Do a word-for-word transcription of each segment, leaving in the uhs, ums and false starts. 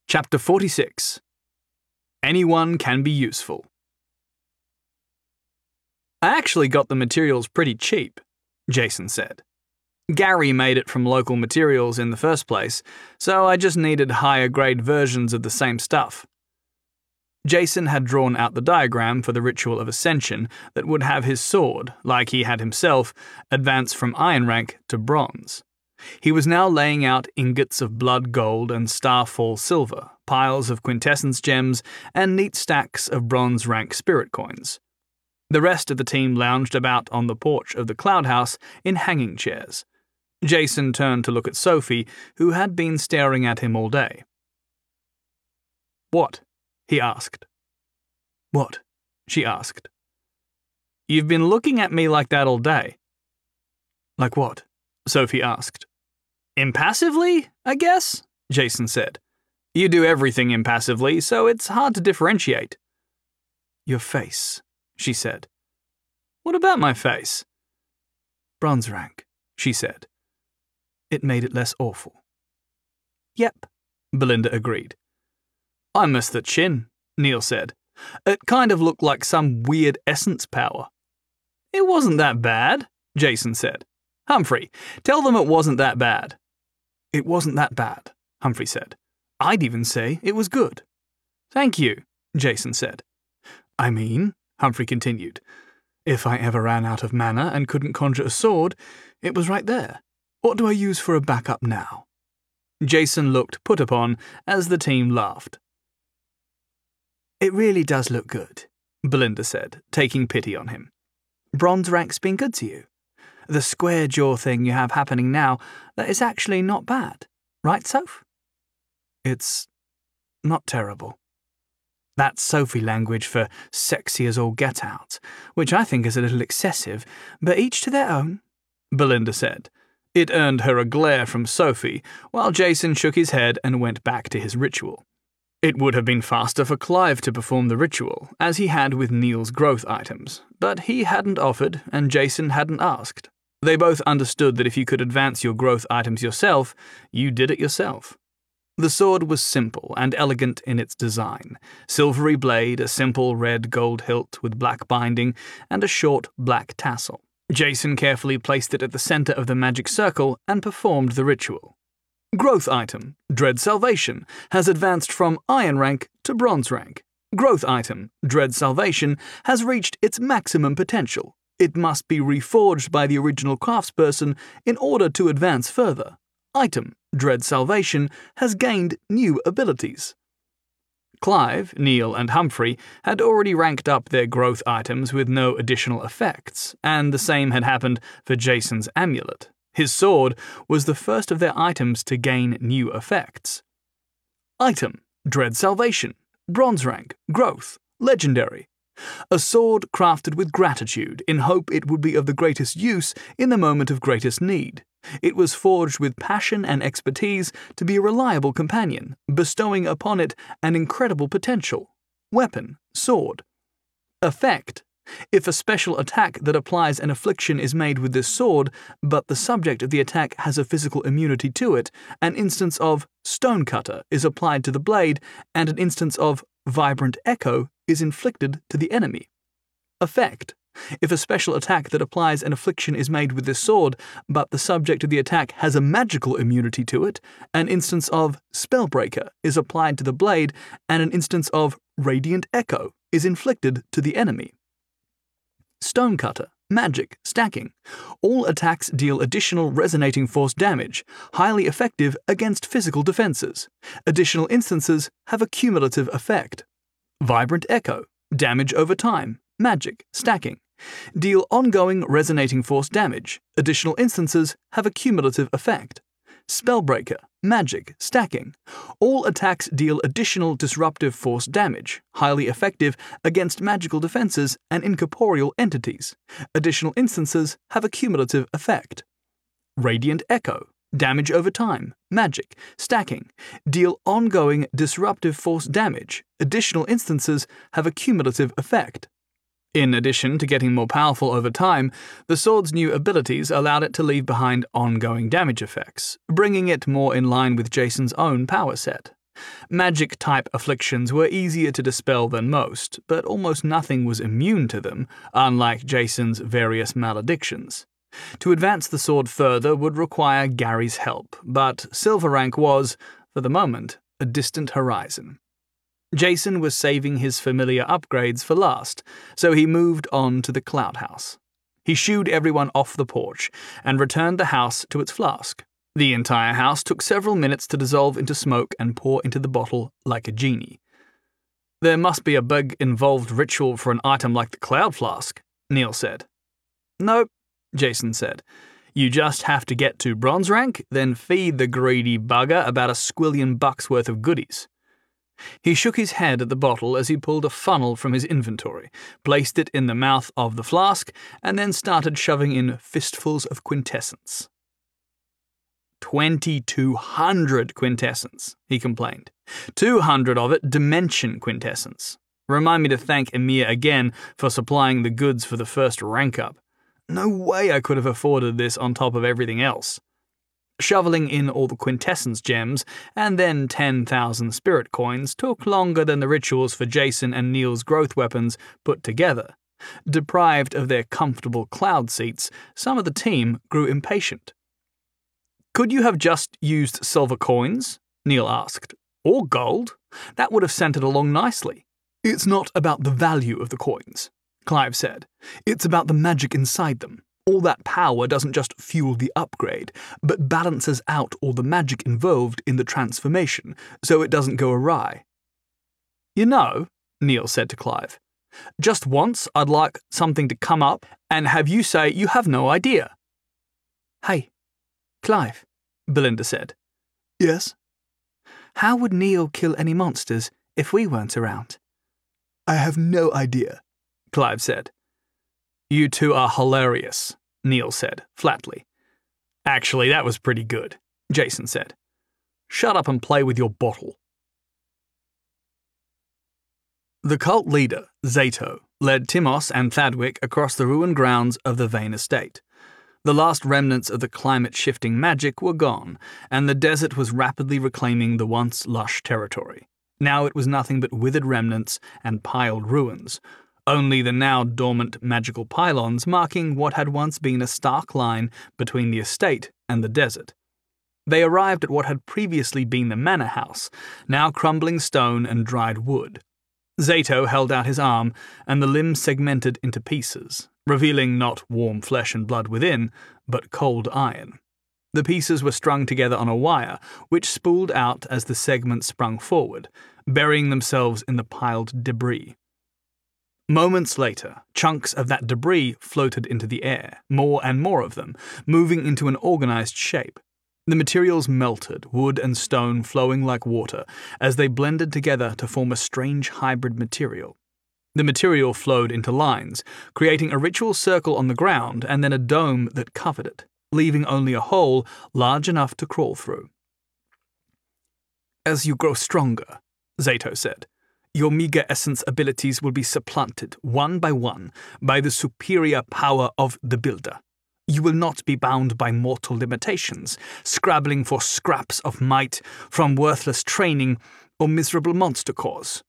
Chapter forty-six. Anyone can be useful. I actually got the materials pretty cheap, Jason said. Gary made it from local materials in the first place, so I just needed higher-grade versions of the same stuff. Jason had drawn out the diagram for the ritual of ascension that would have his sword, like he had himself, advance from iron rank to bronze. He was now laying out ingots of blood gold and starfall silver, piles of quintessence gems, and neat stacks of bronze rank spirit coins. The rest of the team lounged about on the porch of the Cloud House in hanging chairs. Jason turned to look at Sophie, who had been staring at him all day. "What?" he asked. "What?" she asked. "You've been looking at me like that all day." "Like what?" Sophie asked. "Impassively, I guess," Jason said. "You do everything impassively, so it's hard to differentiate." "Your face," she said. "What about my face?" "Bronze rank," she said. It made it less awful. "Yep," Belinda agreed. "I missed the chin," Neil said. "It kind of looked like some weird essence power." "It wasn't that bad," Jason said. "Humphrey, tell them it wasn't that bad." "It wasn't that bad," Humphrey said. "I'd even say it was good." "Thank you," Jason said. "I mean," Humphrey continued, "if I ever ran out of mana and couldn't conjure a sword, it was right there. What do I use for a backup now?" Jason looked put upon as the team laughed. "It really does look good," Belinda said, taking pity on him. "Bronze rank's been good to you. The square jaw thing you have happening now, that is actually not bad. Right, Soph?" "It's not terrible." That's Sophie language for sexy as all get out, which I think is a little excessive, but each to their own, Belinda said. It earned her a glare from Sophie, while Jason shook his head and went back to his ritual. It would have been faster for Clive to perform the ritual, as he had with Neil's growth items, but he hadn't offered and Jason hadn't asked. They both understood that if you could advance your growth items yourself, you did it yourself. The sword was simple and elegant in its design. Silvery blade, a simple red gold hilt with black binding, and a short black tassel. Jason carefully placed it at the center of the magic circle and performed the ritual. Growth item, Dread Salvation, has advanced from iron rank to bronze rank. Growth item, Dread Salvation, has reached its maximum potential. It must be reforged by the original craftsperson in order to advance further. Item, Dread Salvation, has gained new abilities. Clive, Neil, and Humphrey had already ranked up their growth items with no additional effects, and the same had happened for Jason's amulet. His sword was the first of their items to gain new effects. Item, Dread Salvation, bronze rank, growth, legendary. A sword crafted with gratitude in hope it would be of the greatest use in the moment of greatest need. It was forged with passion and expertise to be a reliable companion, bestowing upon it an incredible potential. Weapon, sword. Effect. If a special attack that applies an affliction is made with this sword, but the subject of the attack has a physical immunity to it, an instance of Stonecutter is applied to the blade, and an instance of Vibrant Echo is inflicted to the enemy. Effect. If a special attack that applies an affliction is made with this sword, but the subject of the attack has a magical immunity to it, an instance of Spellbreaker is applied to the blade, and an instance of Radiant Echo is inflicted to the enemy. Stonecutter, magic, stacking. All attacks deal additional resonating force damage, highly effective against physical defenses. Additional instances have a cumulative effect. Vibrant Echo, damage over time, magic, stacking. Deal ongoing resonating force damage. Additional instances have a cumulative effect. Spellbreaker, magic, stacking. All attacks deal additional disruptive force damage, highly effective against magical defenses and incorporeal entities. Additional instances have a cumulative effect. Radiant Echo, damage over time, magic, stacking. Deal ongoing disruptive force damage. Additional instances have a cumulative effect. In addition to getting more powerful over time, the sword's new abilities allowed it to leave behind ongoing damage effects, bringing it more in line with Jason's own power set. Magic-type afflictions were easier to dispel than most, but almost nothing was immune to them, unlike Jason's various maledictions. To advance the sword further would require Gary's help, but silver rank was, for the moment, a distant horizon. Jason was saving his familiar upgrades for last, so he moved on to the Cloud House. He shooed everyone off the porch and returned the house to its flask. The entire house took several minutes to dissolve into smoke and pour into the bottle like a genie. There must be a big involved ritual for an item like the Cloud Flask, Neil said. Nope, Jason said. You just have to get to bronze rank, then feed the greedy bugger about a squillion bucks worth of goodies. He shook his head at the bottle as he pulled a funnel from his inventory, placed it in the mouth of the flask, and then started shoving in fistfuls of quintessence. Twenty-two hundred quintessence, he complained. Two hundred of it dimension quintessence. Remind me to thank Emir again for supplying the goods for the first rank up. No way I could have afforded this on top of everything else. Shoveling in all the quintessence gems and then ten thousand spirit coins took longer than the rituals for Jason and Neil's growth weapons put together. Deprived of their comfortable cloud seats, some of the team grew impatient. Could you have just used silver coins? Neil asked. Or gold? That would have sent it along nicely. It's not about the value of the coins, Clive said. It's about the magic inside them. All that power doesn't just fuel the upgrade, but balances out all the magic involved in the transformation, so it doesn't go awry. You know, Neil said to Clive, just once I'd like something to come up and have you say you have no idea. Hey, Clive, Belinda said. Yes? How would Neil kill any monsters if we weren't around? I have no idea, Clive said. You two are hilarious, Neil said, flatly. Actually, that was pretty good, Jason said. Shut up and play with your bottle. The cult leader, Zato, led Timos and Thadwick across the ruined grounds of the Vane estate. The last remnants of the climate-shifting magic were gone, and the desert was rapidly reclaiming the once lush territory. Now it was nothing but withered remnants and piled ruins, only the now dormant magical pylons marking what had once been a stark line between the estate and the desert. They arrived at what had previously been the manor house, now crumbling stone and dried wood. Zato held out his arm, and the limb segmented into pieces, revealing not warm flesh and blood within, but cold iron. The pieces were strung together on a wire, which spooled out as the segments sprung forward, burying themselves in the piled debris. Moments later, chunks of that debris floated into the air, more and more of them, moving into an organized shape. The materials melted, wood and stone flowing like water, as they blended together to form a strange hybrid material. The material flowed into lines, creating a ritual circle on the ground and then a dome that covered it, leaving only a hole large enough to crawl through. As you grow stronger, Zato said, your meager essence abilities will be supplanted, one by one, by the superior power of the Builder. You will not be bound by mortal limitations, scrabbling for scraps of might from worthless training or miserable monster cores.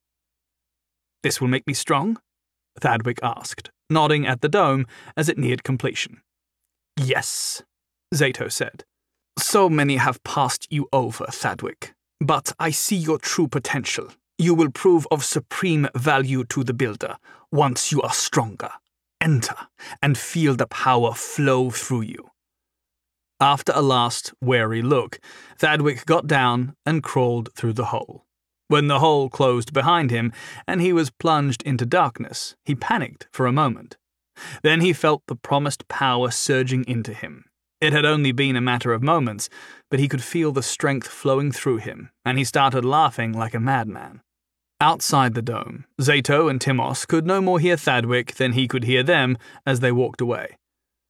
This will make me strong? Thadwick asked, nodding at the dome as it neared completion. Yes, Zato said. So many have passed you over, Thadwick, but I see your true potential. You will prove of supreme value to the Builder once you are stronger. Enter and feel the power flow through you. After a last wary look, Thadwick got down and crawled through the hole. When the hole closed behind him and he was plunged into darkness, he panicked for a moment. Then he felt the promised power surging into him. It had only been a matter of moments, but he could feel the strength flowing through him, and he started laughing like a madman. Outside the dome, Zato and Timos could no more hear Thadwick than he could hear them as they walked away.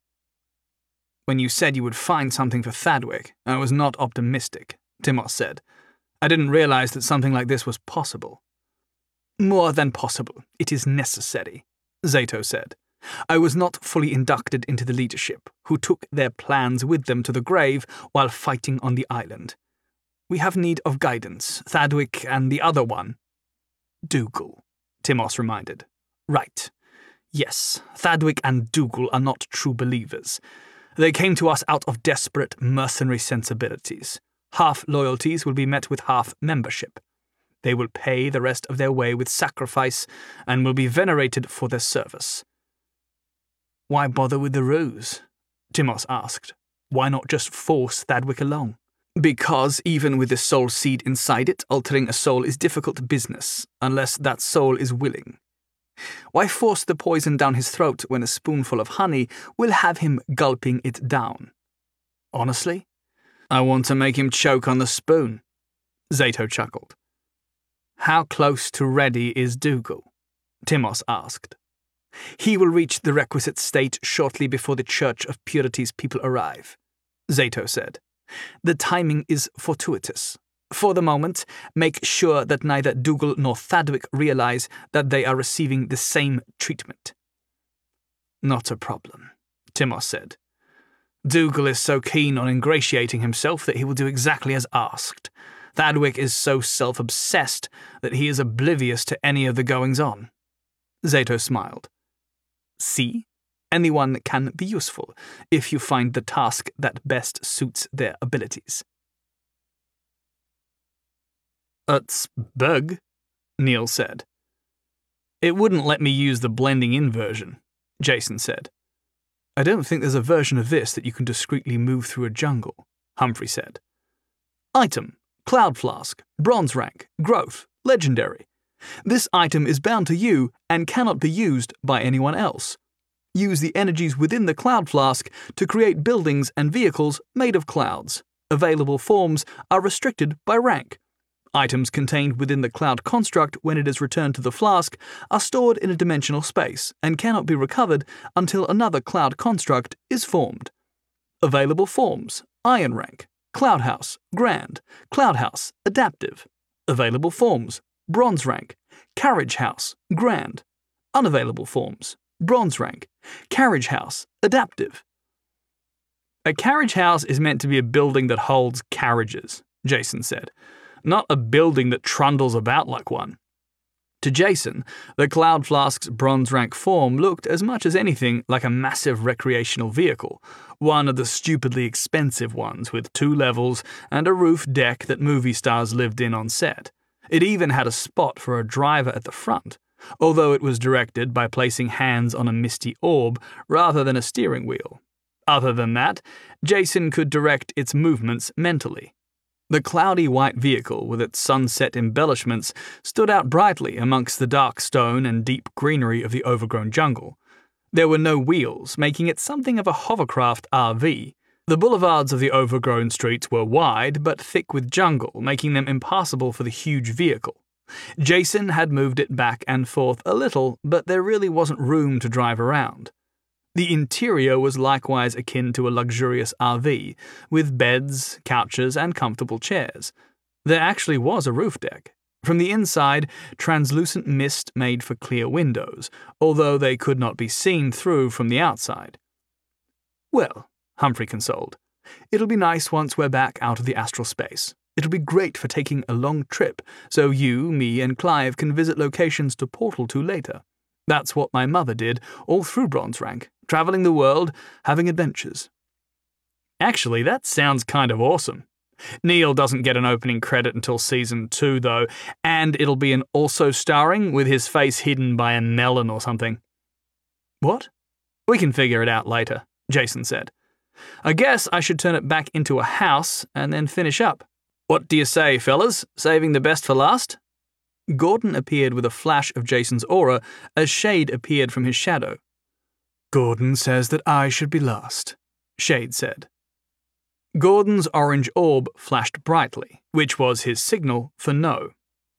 When you said you would find something for Thadwick, I was not optimistic, Timos said. I didn't realize that something like this was possible. More than possible, it is necessary, Zato said. I was not fully inducted into the leadership, who took their plans with them to the grave while fighting on the island. We have need of guidance. Thadwick and the other one. Dougal, Timos reminded. Right. Yes, Thadwick and Dougal are not true believers. They came to us out of desperate mercenary sensibilities. Half loyalties will be met with half membership. They will pay the rest of their way with sacrifice and will be venerated for their service. Why bother with the ruse? Timos asked. Why not just force Thadwick along? Because even with the soul seed inside it, altering a soul is difficult business, unless that soul is willing. Why force the poison down his throat when a spoonful of honey will have him gulping it down? Honestly, I want to make him choke on the spoon. Zato chuckled. How close to ready is Dougal? Timos asked. He will reach the requisite state shortly before the Church of Purity's people arrive, Zato said. The timing is fortuitous. For the moment, make sure that neither Dougal nor Thadwick realize that they are receiving the same treatment. Not a problem, Timos said. Dougal is so keen on ingratiating himself that he will do exactly as asked. Thadwick is so self-obsessed that he is oblivious to any of the goings-on. Zato smiled. See? Anyone can be useful, if you find the task that best suits their abilities. It's bug, Neil said. It wouldn't let me use the blending in version, Jason said. I don't think there's a version of this that you can discreetly move through a jungle, Humphrey said. Item, Cloud Flask, Bronze Rank, Growth, Legendary. This item is bound to you and cannot be used by anyone else. Use the energies within the Cloud Flask to create buildings and vehicles made of clouds. Available forms are restricted by rank. Items contained within the cloud construct when it is returned to the flask are stored in a dimensional space and cannot be recovered until another cloud construct is formed. Available forms: Iron Rank, Cloud House, Grand, Cloud House, Adaptive. Available forms: Bronze Rank, Carriage House, Grand. Unavailable forms: Bronze Rank, Carriage House, Adaptive. A carriage house is meant to be a building that holds carriages, Jason said, not a building that trundles about like one. To Jason, the Cloud Flask's Bronze Rank form looked as much as anything like a massive recreational vehicle, one of the stupidly expensive ones with two levels and a roof deck that movie stars lived in on set. It even had a spot for a driver at the front, although it was directed by placing hands on a misty orb rather than a steering wheel. Other than that, Jason could direct its movements mentally. The cloudy white vehicle with its sunset embellishments stood out brightly amongst the dark stone and deep greenery of the overgrown jungle. There were no wheels, making it something of a hovercraft R V. The boulevards of the overgrown streets were wide but thick with jungle, making them impassable for the huge vehicle. Jason had moved it back and forth a little, but there really wasn't room to drive around. The interior was likewise akin to a luxurious R V, with beds, couches, and comfortable chairs. There actually was a roof deck. From the inside, translucent mist made for clear windows, although they could not be seen through from the outside. Well, Humphrey consoled, it'll be nice once we're back out of the astral space. It'll be great for taking a long trip, so you, me, and Clive can visit locations to portal to later. That's what my mother did all through Bronze Rank, traveling the world, having adventures. Actually, that sounds kind of awesome. Neil doesn't get an opening credit until season two, though, and it'll be an also starring with his face hidden by a melon or something. What? We can figure it out later, Jason said. I guess I should turn it back into a house and then finish up. What do you say, fellas? Saving the best for last? Gordon appeared with a flash of Jason's aura as Shade appeared from his shadow. Gordon says that I should be last, Shade said. Gordon's orange orb flashed brightly, which was his signal for no.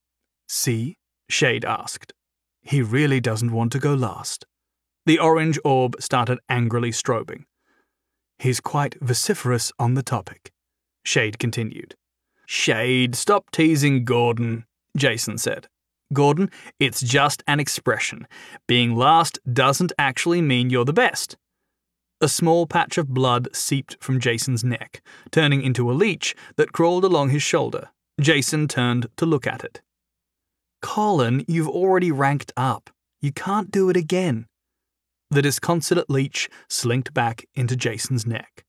See? Shade asked. He really doesn't want to go last. The orange orb started angrily strobing. He's quite vociferous on the topic, Shade continued. Shade, stop teasing Gordon, Jason said. Gordon, it's just an expression. Being last doesn't actually mean you're the best. A small patch of blood seeped from Jason's neck, turning into a leech that crawled along his shoulder. Jason turned to look at it. Colin, you've already ranked up. You can't do it again. The disconsolate leech slinked back into Jason's neck.